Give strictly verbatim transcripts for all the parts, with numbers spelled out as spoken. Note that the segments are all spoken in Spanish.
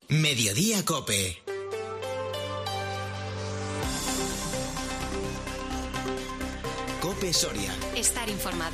Mediodía Cope. Cope Soria. Estar informado.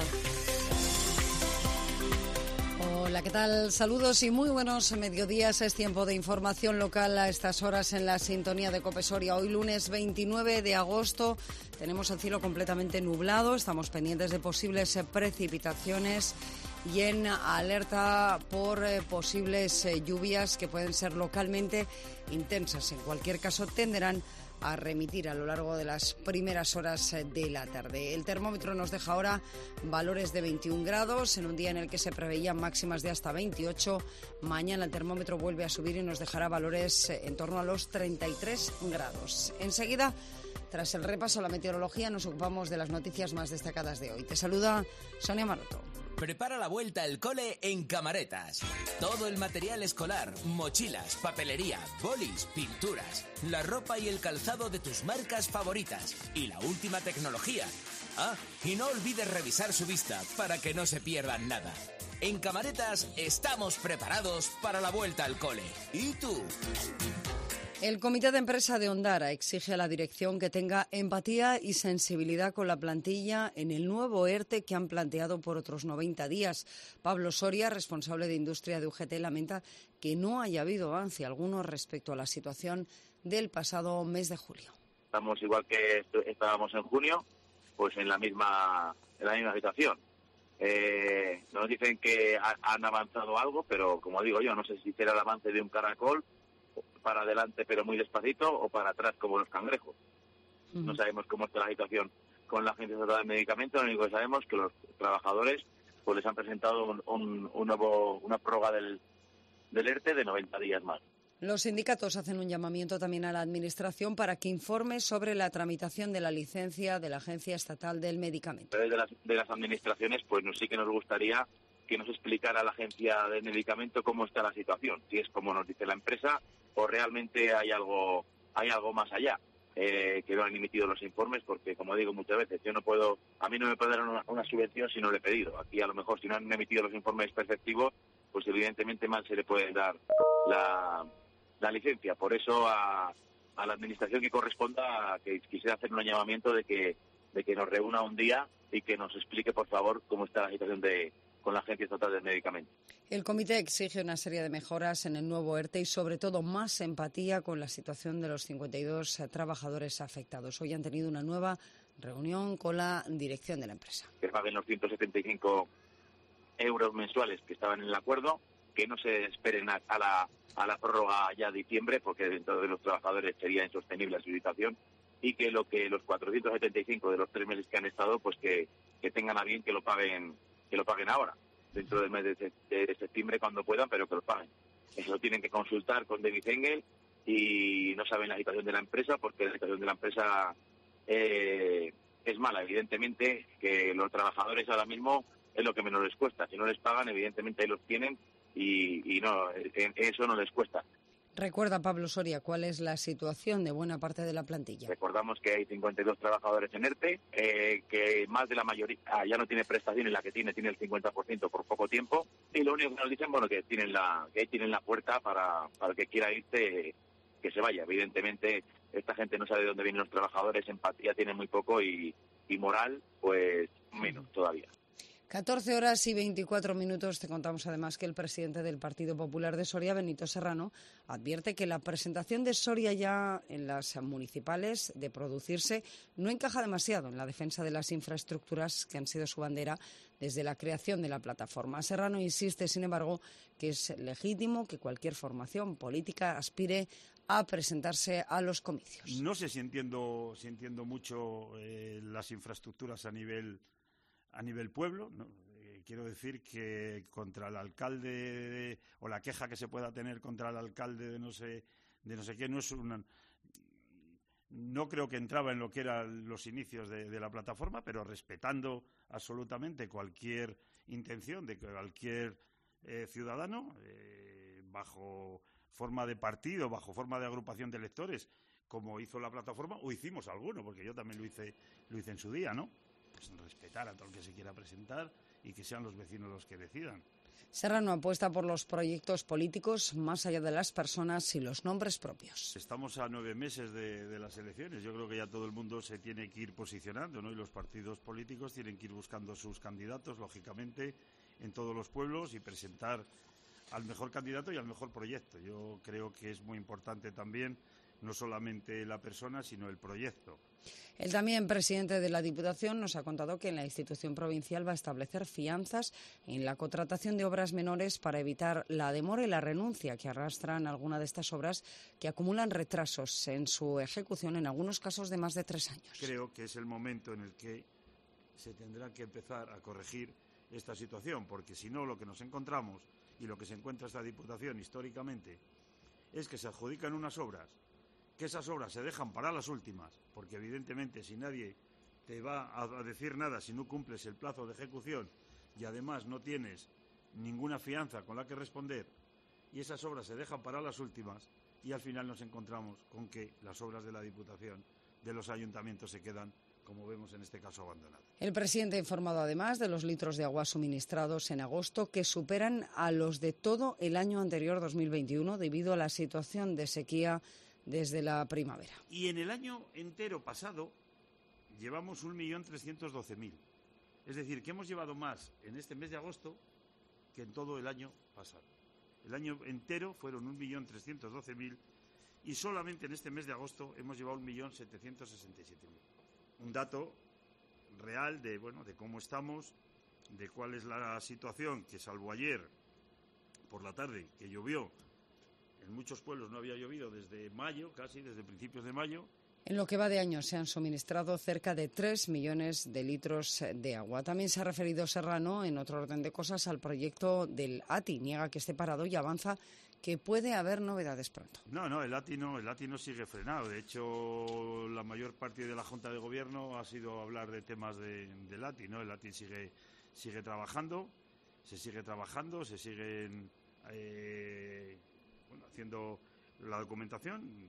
Hola, ¿qué tal? Saludos y muy buenos mediodías. Es tiempo de información local a estas horas en la sintonía de Cope Soria. Hoy lunes veintinueve de agosto tenemos el cielo completamente nublado. Estamos pendientes de posibles precipitaciones y en alerta por eh, posibles eh, lluvias que pueden ser localmente intensas. En cualquier caso, tenderán a remitir a lo largo de las primeras horas de la tarde. El termómetro nos deja ahora valores de veintiún grados, en un día en el que se preveían máximas de hasta veintiocho. Mañana el termómetro vuelve a subir y nos dejará valores en torno a los treinta y tres grados. Enseguida, tras el repaso a la meteorología, nos ocupamos de las noticias más destacadas de hoy. Te saluda Sonia Maroto. Prepara la vuelta al cole en Camaretas. Todo el material escolar, mochilas, papelería, bolis, pinturas, la ropa y el calzado de tus marcas favoritas y la última tecnología. Ah, y no olvides revisar su vista para que no se pierdan nada. En Camaretas estamos preparados para la vuelta al cole. ¿Y tú? El Comité de Empresa de Ondara exige a la dirección que tenga empatía y sensibilidad con la plantilla en el nuevo ERTE que han planteado por otros noventa días. Pablo Soria, responsable de Industria de U G T, lamenta que no haya habido avance alguno respecto a la situación del pasado mes de julio. Estamos igual que estábamos en junio, pues en la misma, en la misma situación. Eh, nos dicen que ha, han avanzado algo, pero como digo yo, no sé si será el avance de un caracol para adelante pero muy despacito o para atrás como los cangrejos. Uh-huh. No sabemos cómo está la situación con la Agencia Estatal del Medicamento. Lo único que sabemos es que los trabajadores pues les han presentado un, un, un nuevo, una prórroga del, del ERTE de noventa días más. Los sindicatos hacen un llamamiento también a la Administración para que informe sobre la tramitación de la licencia de la Agencia Estatal del Medicamento. De las, de las administraciones, pues nos, sí que nos gustaría que nos explicara la Agencia del Medicamento cómo está la situación, si es como nos dice la empresa o realmente hay algo hay algo más allá, eh, que no han emitido los informes, porque como digo muchas veces, yo no puedo, a mí no me pueden dar una, una subvención si no le he pedido. Aquí a lo mejor si no han emitido los informes perceptivos, pues evidentemente mal se le puede dar la, la licencia. Por eso a, a la administración que corresponda, que quisiera hacer un llamamiento de que, de que nos reúna un día y que nos explique por favor cómo está la situación de con la Agencia Estatal del Medicamento. El comité exige una serie de mejoras en el nuevo ERTE y sobre todo más empatía con la situación de los cincuenta y dos trabajadores afectados. Hoy han tenido una nueva reunión con la dirección de la empresa. Que paguen los ciento setenta y cinco euros mensuales que estaban en el acuerdo, que no se esperen a, a, la, a la prórroga ya de diciembre, porque dentro de los trabajadores sería insostenible su situación, y que lo que los cuatrocientos setenta y cinco de los tres meses que han estado, pues que, que tengan a bien que lo paguen que lo paguen ahora, dentro del mes de, de, de septiembre cuando puedan, pero que lo paguen. Eso lo tienen que consultar con David Engel y no saben la situación de la empresa, porque la situación de la empresa eh, es mala. Evidentemente que los trabajadores ahora mismo es lo que menos les cuesta. Si no les pagan, evidentemente ahí los tienen y, y no, eso no les cuesta. Recuerda, Pablo Soria, cuál es la situación de buena parte de la plantilla. Recordamos que hay cincuenta y dos trabajadores en ERTE, eh, que más de la mayoría ah, ya no tiene prestación y la que tiene tiene el cincuenta por ciento por poco tiempo. Y lo único que nos dicen, bueno, que tienen la que tienen la puerta para, para el que quiera irse, que se vaya. Evidentemente, esta gente no sabe de dónde vienen los trabajadores, empatía tiene muy poco y, y moral, pues menos todavía. catorce horas y veinticuatro minutos. Te contamos además que el presidente del Partido Popular de Soria, Benito Serrano, advierte que la presentación de Soria ya en las municipales de producirse no encaja demasiado en la defensa de las infraestructuras que han sido su bandera desde la creación de la plataforma. Serrano insiste, sin embargo, que es legítimo que cualquier formación política aspire a presentarse a los comicios. No sé si entiendo, si entiendo mucho eh, las infraestructuras a nivel a nivel pueblo, ¿no? Eh, quiero decir que contra el alcalde de, o la queja que se pueda tener contra el alcalde de no sé de no sé qué no es una, no creo que entraba en lo que eran los inicios de, de la plataforma, pero respetando absolutamente cualquier intención de cualquier eh, ciudadano eh, bajo forma de partido, bajo forma de agrupación de electores, como hizo la plataforma, o hicimos alguno, porque yo también lo hice lo hice en su día, ¿no? Pues respetar a todo el que se quiera presentar y que sean los vecinos los que decidan. Serrano apuesta por los proyectos políticos más allá de las personas y los nombres propios. Estamos a nueve meses de, de las elecciones. Yo creo que ya todo el mundo se tiene que ir posicionando, ¿no? Y los partidos políticos tienen que ir buscando sus candidatos, lógicamente, en todos los pueblos y presentar al mejor candidato y al mejor proyecto. Yo creo que es muy importante también no solamente la persona, sino el proyecto. El también presidente de la Diputación nos ha contado que en la institución provincial va a establecer fianzas en la contratación de obras menores para evitar la demora y la renuncia que arrastran alguna de estas obras que acumulan retrasos en su ejecución, en algunos casos de más de tres años. Creo que es el momento en el que se tendrá que empezar a corregir esta situación, porque si no, lo que nos encontramos y lo que se encuentra esta Diputación históricamente es que se adjudican unas obras, que esas obras se dejan para las últimas, porque evidentemente si nadie te va a decir nada si no cumples el plazo de ejecución y además no tienes ninguna fianza con la que responder, y esas obras se dejan para las últimas, y al final nos encontramos con que las obras de la Diputación, de los ayuntamientos, se quedan, como vemos en este caso, abandonadas. El presidente ha informado además de los litros de agua suministrados en agosto, que superan a los de todo el año anterior, dos mil veintiuno, debido a la situación de sequía desde la primavera. Y en el año entero pasado llevamos un millón trescientos doce mil. Es decir, que hemos llevado más en este mes de agosto que en todo el año pasado. El año entero fueron un millón trescientos doce mil y solamente en este mes de agosto hemos llevado un millón setecientos sesenta y siete mil. Un dato real de, bueno, de cómo estamos, de cuál es la situación, que salvo ayer por la tarde que llovió, en muchos pueblos no había llovido desde mayo, casi desde principios de mayo. En lo que va de año se han suministrado cerca de tres millones de litros de agua. También se ha referido Serrano, en otro orden de cosas, al proyecto del A T I. Niega que esté parado y avanza que puede haber novedades pronto. No, no, el A T I no, el A T I no sigue frenado. De hecho, la mayor parte de la Junta de Gobierno ha sido hablar de temas de, del A T I, ¿no? El A T I sigue, sigue trabajando, se sigue trabajando, se siguen eh, bueno, haciendo la documentación.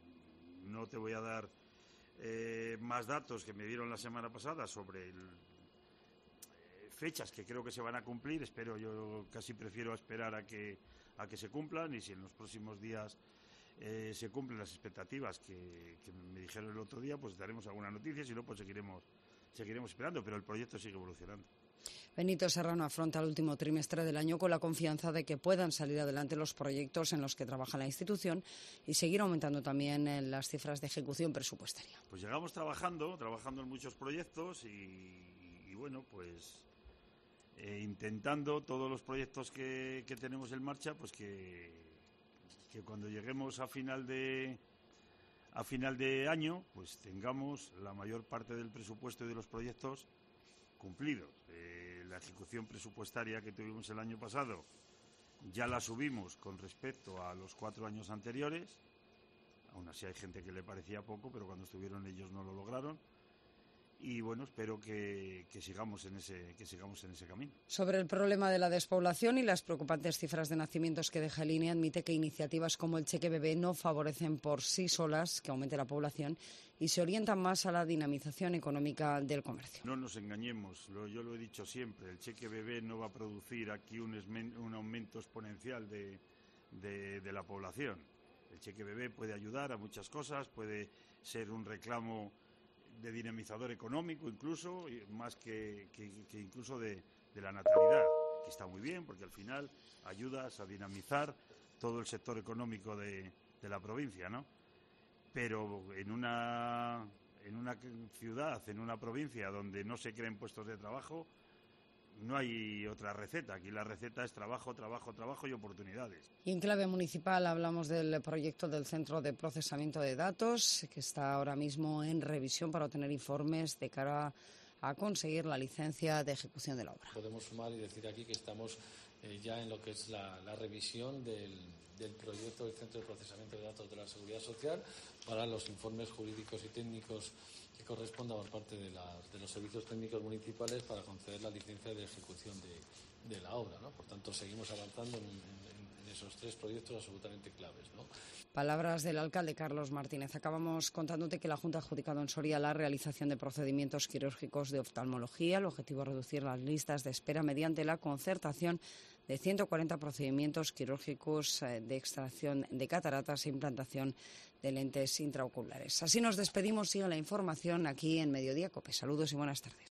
No te voy a dar eh, más datos que me dieron la semana pasada sobre el, eh, fechas que creo que se van a cumplir. Espero, yo casi prefiero esperar a que a que se cumplan, y si en los próximos días eh, se cumplen las expectativas que, que me dijeron el otro día, pues daremos alguna noticia, si no, pues seguiremos, seguiremos esperando, pero el proyecto sigue evolucionando. Benito Serrano afronta el último trimestre del año con la confianza de que puedan salir adelante los proyectos en los que trabaja la institución y seguir aumentando también las cifras de ejecución presupuestaria. Pues llegamos trabajando, trabajando en muchos proyectos y, y bueno, pues eh, intentando todos los proyectos que, que tenemos en marcha, pues que, que cuando lleguemos a final de a final de año, pues tengamos la mayor parte del presupuesto y de los proyectos cumplidos. Eh, la ejecución presupuestaria que tuvimos el año pasado ya la subimos con respecto a los cuatro años anteriores. Aún así hay gente que le parecía poco, pero cuando estuvieron ellos no lo lograron. Y bueno, espero que, que sigamos en ese que sigamos en ese camino. Sobre el problema de la despoblación y las preocupantes cifras de nacimientos que deja el I N E, admite que iniciativas como el Cheque Bebé no favorecen por sí solas que aumente la población y se orientan más a la dinamización económica del comercio. No nos engañemos, lo, yo lo he dicho siempre, el Cheque Bebé no va a producir aquí un, esmen, un aumento exponencial de, de, de la población. El Cheque Bebé puede ayudar a muchas cosas, puede ser un reclamo de dinamizador económico incluso, más que, que, que incluso de, de la natalidad, que está muy bien porque al final ayudas a dinamizar todo el sector económico de, de la provincia, ¿no? Pero en una, en una ciudad, en una provincia donde no se creen puestos de trabajo, no hay otra receta. Aquí la receta es trabajo, trabajo, trabajo y oportunidades. Y en clave municipal hablamos del proyecto del Centro de Procesamiento de Datos, que está ahora mismo en revisión para obtener informes de cara a conseguir la licencia de ejecución de la obra. Podemos sumar y decir aquí que estamos eh, ya en lo que es la, la revisión del, del proyecto del Centro de Procesamiento de Datos de la Seguridad Social para los informes jurídicos y técnicos que corresponda por parte de, la, de los servicios técnicos municipales para conceder la licencia de ejecución de, de la obra, ¿no? Por tanto, seguimos avanzando en, en, en esos tres proyectos absolutamente claves, ¿no? Palabras del alcalde Carlos Martínez. Acabamos contándote que la Junta ha adjudicado en Soria la realización de procedimientos quirúrgicos de oftalmología. El objetivo es reducir las listas de espera mediante la concertación de ciento cuarenta procedimientos quirúrgicos de extracción de cataratas e implantación de lentes intraoculares. Así nos despedimos. Sigue la información aquí en Mediodía COPE. Saludos y buenas tardes.